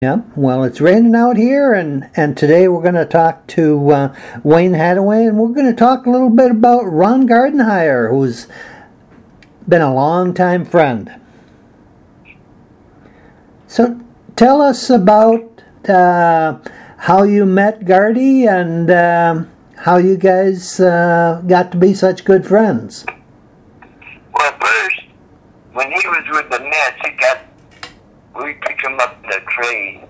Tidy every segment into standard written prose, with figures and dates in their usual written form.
Yeah, well, it's raining out here, and today we're going to talk to Wayne Hadaway, and we're going to talk a little bit about Ron Gardenhire, who's been a long-time friend. So tell us about how you met Gardy and how you guys got to be such good friends. Well, first, when he was with the Mets, we picked him up in a trade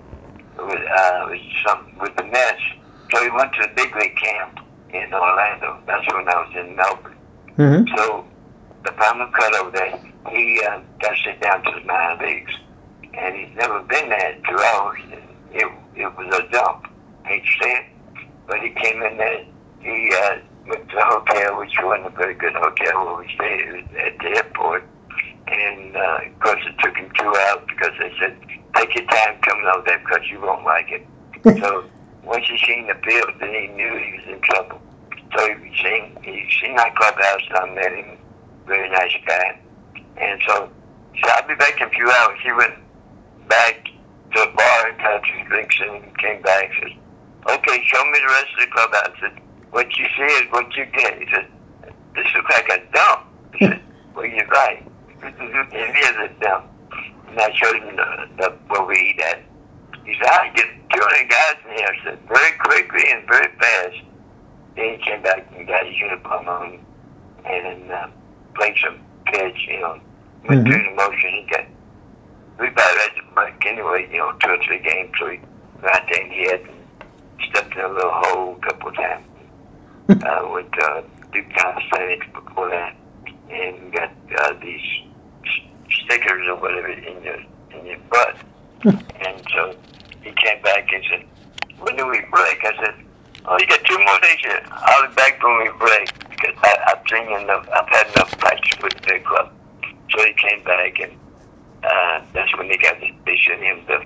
with the Mets. So he went to the big league camp in Orlando. That's when I was in Melbourne. Mm-hmm. So the final cut over there, he got sent down to the minor leagues. And he's never been there 2 hours. It was a jump. I hate to say it. But he came in there. He went to the hotel, which wasn't a very good hotel where we stayed. It was at the airport. And, of course, it took him 2 hours because they said, take your time coming over there because you won't like it. So once he seen the field, then he knew he was in trouble. So he seen my clubhouse, and I met him. Very nice guy. And so he said, I'll be back in a few hours. He went back to a bar and got a few drinks and came back and said, okay, show me the rest of the clubhouse. I said, what you see is what you get. He said, this looks like a dump. I said, well, you're right. It is a dump. And I showed him where we eat at. He said, I get 200 guys in here. I said, very quickly and very fast. Then he came back and got his uniform on and played some pitch, went through the motion. We about read the book anyway, 2 or 3 games. So he right there in the head and stepped in a little hole a couple of times. Went to Duke County Senate before that and got these stickers or whatever in your butt. And so he came back and said, when do we break? I said, oh, you got 2 more days here. I'll be back when we break because I've had enough practice with the big club. So he came back and that's when they sent him the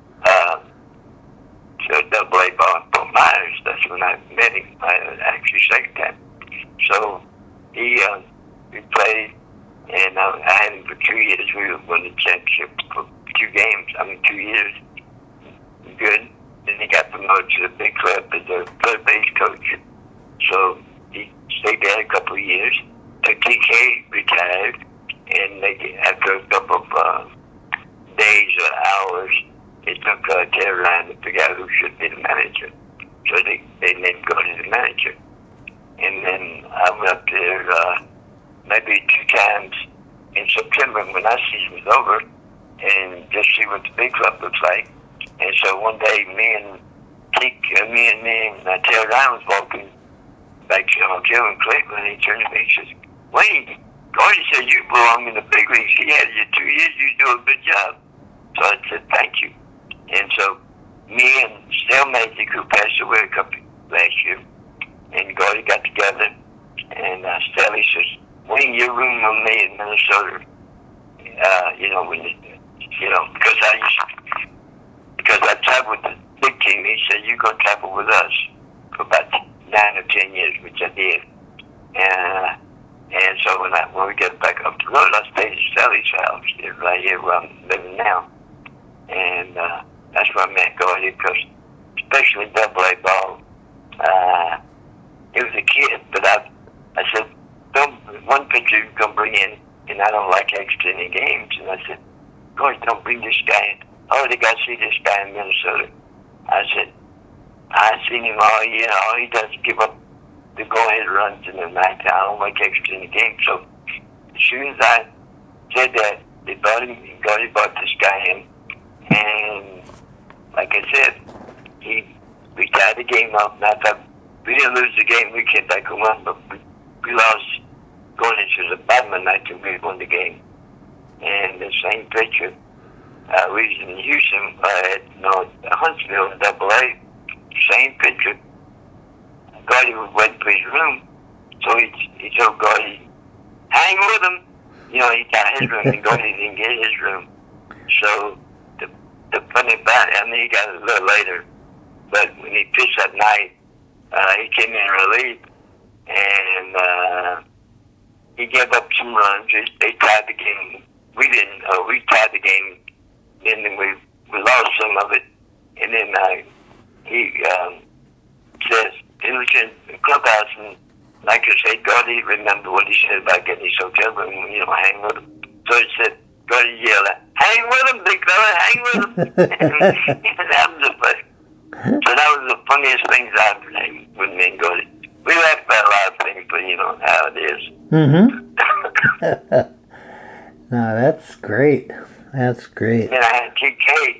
double A ball in Fort Myers. That's when I met him, actually second time. So we played, and I had him for 2 years. We won the championship for 2 years. Good. Then he got promoted to the big club as a third base coach. So he stayed there a couple of years. TK retired, and after a couple of days or hours, it took Terry Ryan to figure out who should be the manager. So they named Gardy the manager. And then I went up there maybe 2 times in September when our season was over and just see what the big club looks like. And so one day me and Terry Ryan was walking back to the hotel in Cleveland, and he turned to me and says, Wayne, Gardy said you belong in the big leagues. He had you 2 years, you do a good job. So I said, thank you. And so me and Stell Magic, who passed away a couple last year, and Gardy got together, and Stelly says, Wayne, you're rooming with me in Minnesota. Because I traveled with the big team, he said, you're going to travel with us for about 9 or 10 years, which I did. And so when we get back up the road, I stayed at Stelly's house, right here where I'm living now. And that's where I met Gardy, because especially double A ball, he was a kid, but I said, one pitcher you can bring in, and I don't like extra inning games. And I said, Gardy, don't bring this guy in. Oh, they got to see this guy in Minnesota. I said, I've seen him all year. All he does is give up the go-ahead runs in the night. I don't like extra inning games. So as soon as I said that, they brought him. Gardy brought this guy in. And like I said, we tied the game up. And I thought we didn't lose the game. We came back and won, but we lost going into the bottom of the night and we won the game. And the same pitcher, we was in Houston, Huntsville in Double A. Same pitcher. Gardy was waiting for his room, so he told Gardy, hang with him. He got his room, and Gardy didn't get his room. So the funny about it, he got it a little later, but when he pitched that night, he came in relief, and he gave up some runs. They tied the game. We didn't. We tied the game, and then we lost some of it. he says he was in the clubhouse, and like I said, Gordy remember what he said about getting his hotel room, hang with him. So he said, Gordy yelled out, "Hang with him, big fella, hang with him." And that was the best. So that was the funniest things I've done with me and Gordy. We laughed about a lot of things, but how it is. Mm-hmm. No, that's great. That's great. Then I had TK.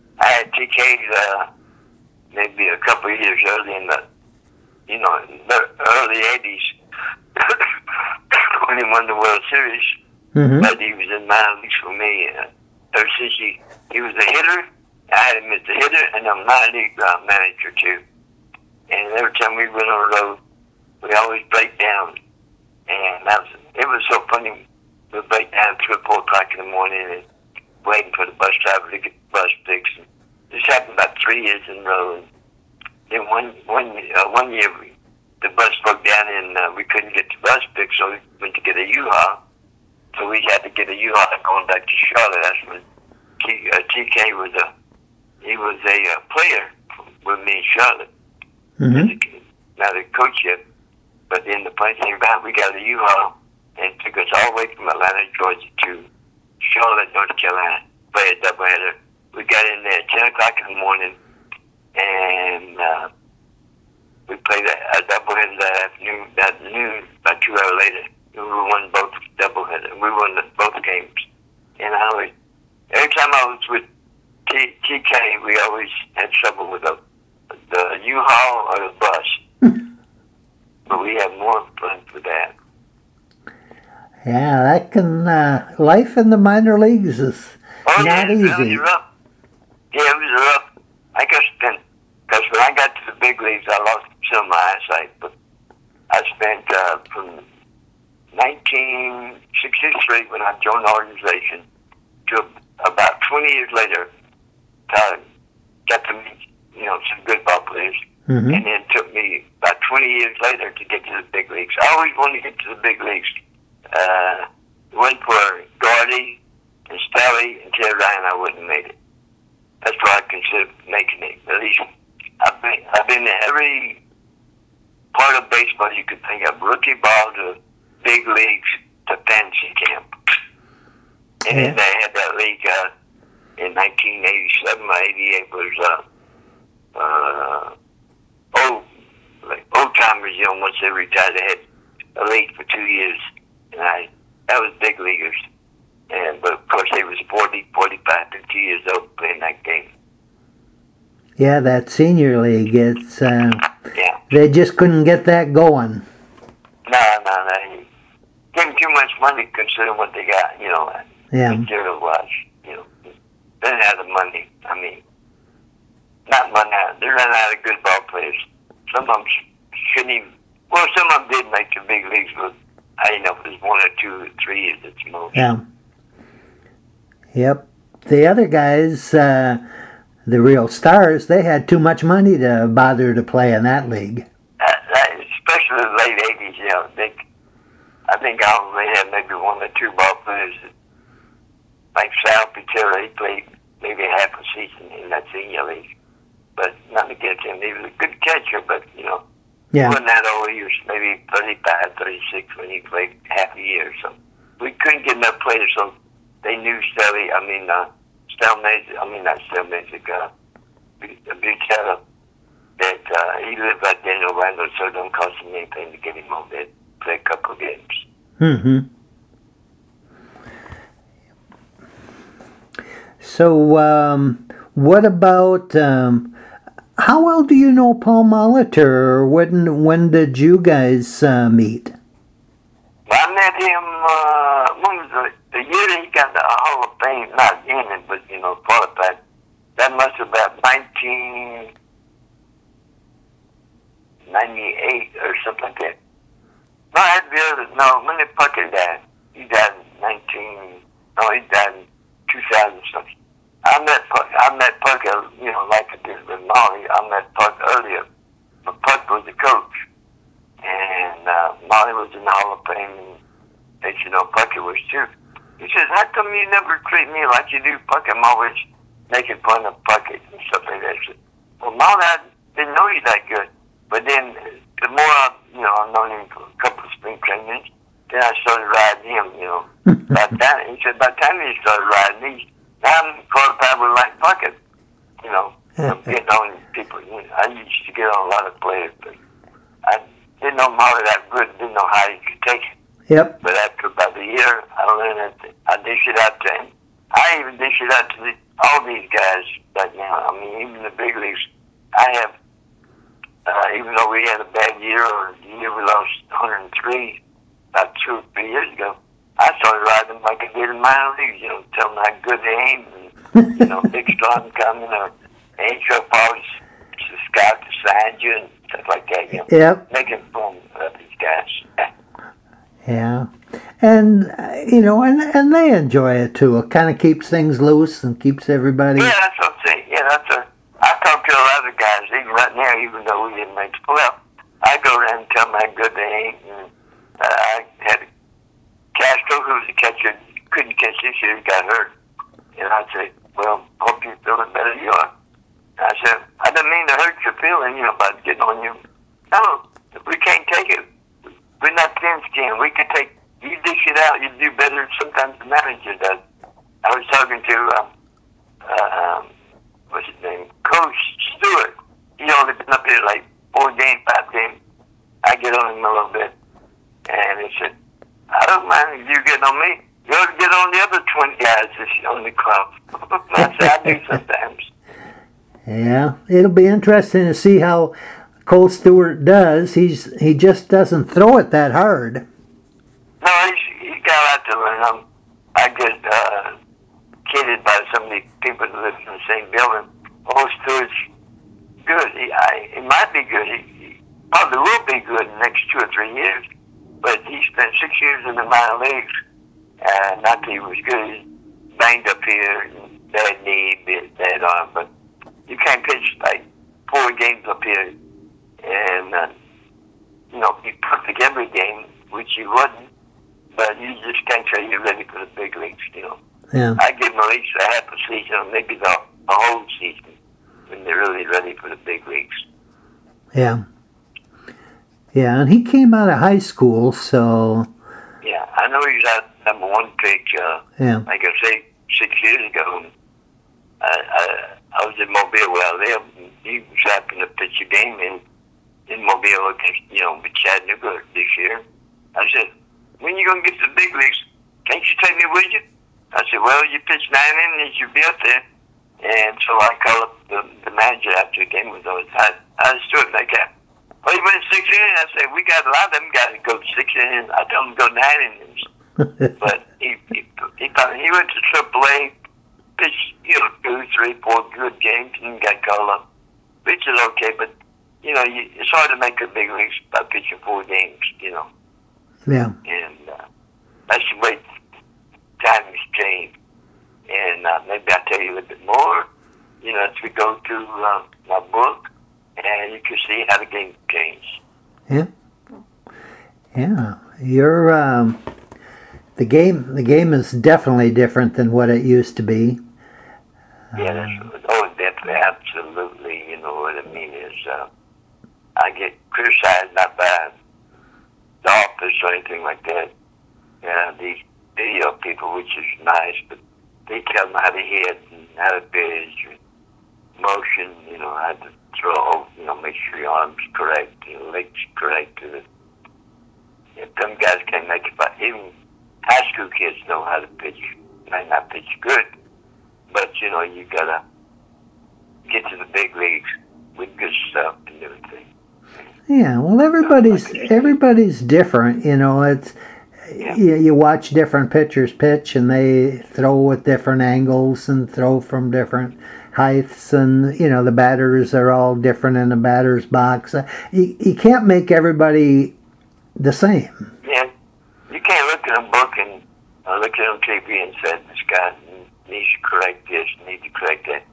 Maybe a couple of years early in the early 80s when he won the World Series. Mm-hmm. But he was in minor leagues for me. Ever since he was a hitter, I had him as the hitter and a minor league manager too. And every time we went on the road, we always break down. And it was so funny. We'd break down 3 or 4 o'clock in the morning and waiting for the bus driver to get the bus fixed. This happened about 3 years in a row. And then one year, the bus broke down and we couldn't get the bus fixed, so we went to get a U-Haul. So we had to get a U-Haul going back to Charlotte. That's when TK was a player with me in Charlotte. Mm-hmm. Not a coach yet. But then the funny thing about it, we got a U-Haul and it took us all the way from Atlanta, Georgia to Charlotte, North Carolina, play a doubleheader. We got in there at 10 o'clock in the morning, and we played a doubleheader that afternoon, about 2 hours later. We won both doubleheaders. We won both games. And every time I was with TK, we always had trouble with the U-Haul or the bus. But we had more fun with that. Yeah, that can, life in the minor leagues is not easy. Really rough. Yeah, it was rough. I guess because when I got to the big leagues, I lost some of my eyesight. But I spent from 1963 when I joined the organization to about 20 years later, got to meet some good ball players. Mm-hmm. And then it took me about 20 years later to get to the big leagues. I always wanted to get to the big leagues. Went for Gordy and Stelly and Ted Ryan. I wouldn't have made it. That's why I consider making it. At least I've been in every part of baseball you could think of, rookie ball to big leagues to fantasy camp. And then they had that league in 1987 or 88 was old timers, once they retired, they had a league for 2 years. And that was big leaguers. But of course they was 40, 45, 50 years old playing that game. Yeah, that senior league, it's, they just couldn't get that going. No. Give them too much money considering what they got, material-wise. They didn't have the money. I mean, not money. They ran out of good ball players. Some of them shouldn't even. Well, some of them did make the big leagues, but I didn't know if it was 1 or 2 or 3 years at the most. Yeah. Yep. The other guys, the real stars, they had too much money to bother to play in that league. Especially the late 80s, I think I only had maybe 1 or 2 ball players. Like Sal Pitera, he played maybe half a season in that senior league. But not against him. He was a good catcher, but, he wasn't that old. He was maybe 35, 36 when he played half a year. So we couldn't get enough players, so they knew Butera, that he lived out there in Orlando, so it don't cost him anything to get him on there, play a couple of games. Mm-hmm. So, what about, how well do you know Paul Molitor? When did you guys meet? I met him, when was the year that he got the Hall of Fame, not in it, but, qualified. That must have been 1998 or something like that. When did Puckett die? He died in 2000 something. I met Puck, like I did with Molly. I met Puck earlier, but Puck was the coach, and Molly was in the Hall of Fame, and Puckett was too. He says, "How come you never treat me like you do Puck? I'm always making fun of Puckett and stuff like that." I said, Mom, I didn't know you that good. But then, the more I've known him for a couple of spring trainings, then I started riding him, By the time, he said, by the time he started riding me, now I'm qualified with like bucket, I'm getting on people. I used to get on a lot of players, but I didn't know Molly that good, didn't know how he could take it. Yep. But after about a year, I learned that I dish it out to him. I even dish it out to all these guys right now. I mean, even the big leagues. I have, even though we had a bad year, or the year we lost 103, about 2 or 3 years ago, I started riding them like I did in minor leagues, tell them how good they aim, and, big strong coming, or ain't your fault to scout to sign you, and stuff like that, Yep. Making fun of these guys. Yeah. And, and they enjoy it too. It kind of keeps things loose and keeps everybody... Yeah, that's what I'm saying. Yeah, I talk to a lot of guys, even right now, even though we didn't make the playoff. I go around and tell them how good they ain't. And, I had Castro, who was a catcher, couldn't catch this year, he got hurt. And I'd say, well, hope you're feeling better than you are. I said, I didn't mean to hurt your feeling, about getting on you. No, if we can't take it, we're not thin skin. We could take, you dish it out, you do better sometimes the manager does. I was talking to, what's his name, Coach Stewart. He only been up here like 4 games, 5 games. I get on him a little bit. And he said, I don't mind if you get on me. You ought to get on the other 20 guys that's on the club. I said, I do sometimes. Yeah, it'll be interesting to see how Cole Stewart does. He just doesn't throw it that hard. No, he's got a lot to learn. I get kidded by some of the people that live in the same building. Cole Stewart's good. He might be good. He probably will be good in the next 2 or 3 years. But he spent 6 years in the minor leagues. Not that he was good. He's banged up here, and bad knee, bad arm. But you can't pitch like 4 games up here and, be perfect every game, which you wouldn't. But you just can't say you're ready for the big leagues, Yeah. I give them at least a half a season, or maybe the whole season, when they're really ready for the big leagues. Yeah. Yeah, and he came out of high school, so... Yeah, I know he's at number 1 pick, like I say, 6 years ago. I was in Mobile where I lived. He was happened to pitch a game in Mobile against, with Chattanooga this year. I said, when you going to get to the big leagues? Can't you take me with you? I said, well, you pitch 9 innings, you'll be up there. And so I called up the manager after the game was over. I stood like that. Well, he went 6 innings. I said, we got a lot of them guys that go 6 innings. I told him to go 9 innings. But he went to AAA, pitched, 2, 3, 4 good games, and got called up. Pitch is okay, but, it's hard to make a big leagues by pitching 4 games, Yeah. And that's the way time has changed. And maybe I'll tell you a little bit more, as we go through my book, and you can see how the game changed. Yeah. Yeah. You're, the game is definitely different than what it used to be. Yeah, definitely, absolutely. You know what I mean is, I get criticized not by the office or anything like that. These video people, which is nice, but they tell them how to hit and how to pitch, motion, how to throw, make sure your arm's correct, your legs correct. Some guys can't make it, but even high school kids know how to pitch. May not pitch good, but you gotta get to the big leagues with good stuff and everything. Yeah, well, everybody's different. It's you watch different pitchers pitch, and they throw at different angles and throw from different heights, and the batters are all different in the batter's box. You can't make everybody the same. Yeah, you can't look at a book and look at on TV and say this guy needs to correct this, needs to correct that.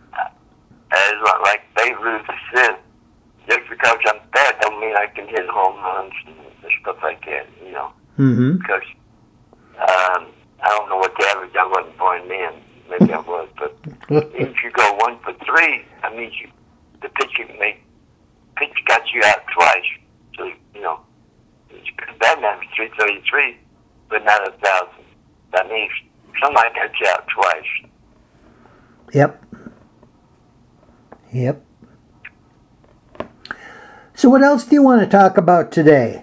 It's like Babe Ruth said, just because I'm fat don't mean I can hit home runs and stuff like that, Mm-hmm. Because I don't know what the average, I wasn't born then, maybe I was, but if you go 1 for 3, that means the pitch got you out twice. So, Batman was 333, but not 1,000. That means somebody got you out twice. Yep. Yep. So what else do you want to talk about today?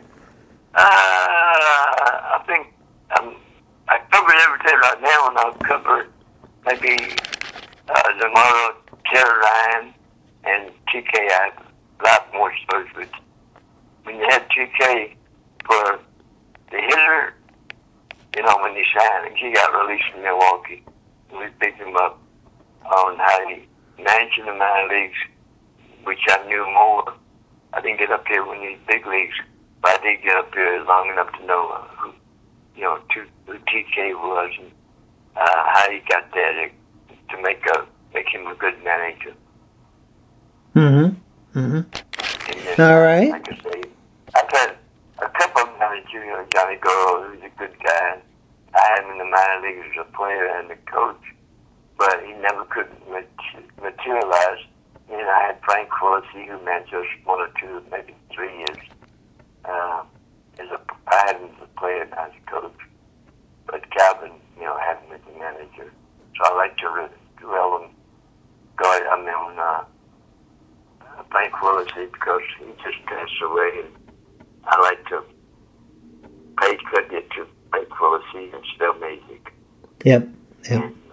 I think I covered everything right now, and I'll cover maybe tomorrow, Terry Ryan and TK. I have a lot more stories, but when you had TK for the hitter, when he signed, he got released from Milwaukee. We picked him up on how he managed in the minor leagues, which I knew more. I didn't get up there when these big leagues, but I did get up there long enough to know who TK was and how he got there to make him a good manager. Mm-hmm. Mm-hmm. All right. Like I say, I've had a couple of managers. Johnny Goro, who's a good guy. I had him in the minor leagues as a player and a coach, but he never could materialize. And I had Frank Quillisi, who managed us 1 or 2, maybe 3 years. I had him as a player and as a coach. But Calvin, had him as a manager. So I like to dwell on Frank Quillisi because he just passed away. And I like to pay credit to Frank Quillisi and Spell Music. Yep. And